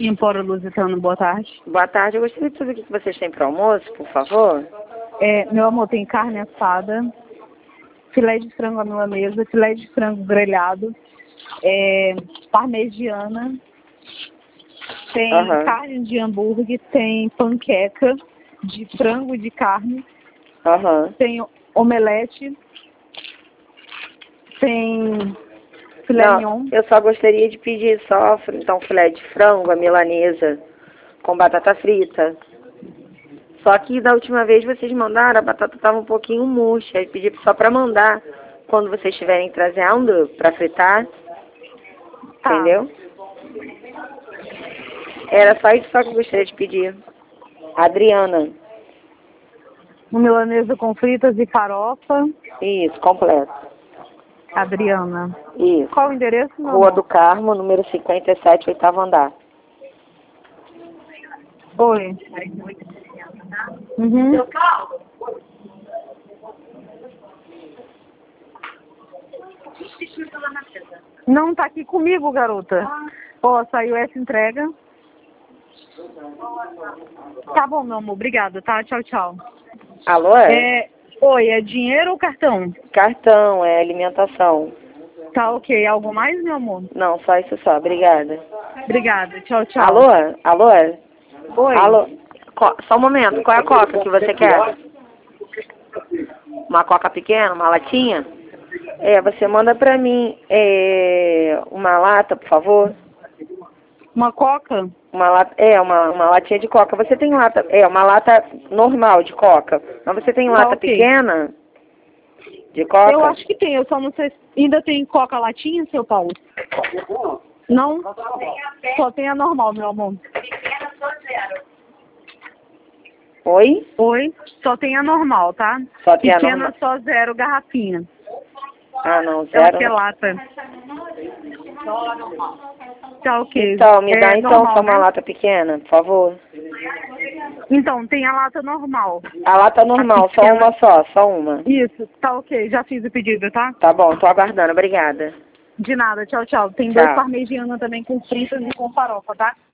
Empório Lusitano, boa tarde. Boa tarde, eu gostaria de saber o que vocês têm para almoço, por favor. Meu amor, tem carne assada, filé de frango à milanesa, filé de frango grelhado, parmegiana, tem carne de hambúrguer, tem panqueca de frango e de carne, tem omelete, tem filé mignon. Eu só gostaria de pedir então filé de frango à milanesa com batata frita. Só que da última vez vocês mandaram, a batata estava um pouquinho murcha. Aí pedi só para mandar quando vocês estiverem trazendo para fritar. Tá. Entendeu? Era só isso só que eu gostaria de pedir. Adriana. Milanesa com fritas e farofa. Isso, completo. Adriana. Isso. Qual o endereço, meu Rua amor? do Carmo, número 57, 8º andar. Oi. Uhum. Não tá aqui comigo, garota. Ó, saiu essa entrega. Tá bom, meu amor. Obrigada, tá? Tchau, tchau. Alô? Oi, é dinheiro ou cartão? Cartão, é alimentação. Tá ok. Algo mais, meu amor? Não, só isso só. Obrigada. Obrigada. Tchau, tchau. Alô? Alô? Oi. Alô? Só um momento. Qual é a coca que você quer? Uma coca pequena? Uma latinha? Você manda pra mim uma lata, por favor. Uma coca? Uma lata, uma latinha de coca. Você tem lata, uma lata normal de coca. Mas você tem lata pequena de coca? Eu acho que tem, eu só não sei. Ainda tem coca latinha, seu Paulo? Não? Só tem a normal, meu amor. Pequena só zero. Oi? Oi? Só tem a normal, tá? Só tem pequena a normal. só zero garrafinha. Ah, não, zero. Ela que é lata. Tá ok. Então, me dá normal, só uma né? lata pequena, por favor. Então, tem a lata normal. A lata normal, só uma só uma. Isso, tá ok. Já fiz o pedido, tá? Tá bom, tô aguardando, obrigada. De nada, tchau, tchau. Tem Tchau. 2 parmegiana também com fritas e com farofa, tá?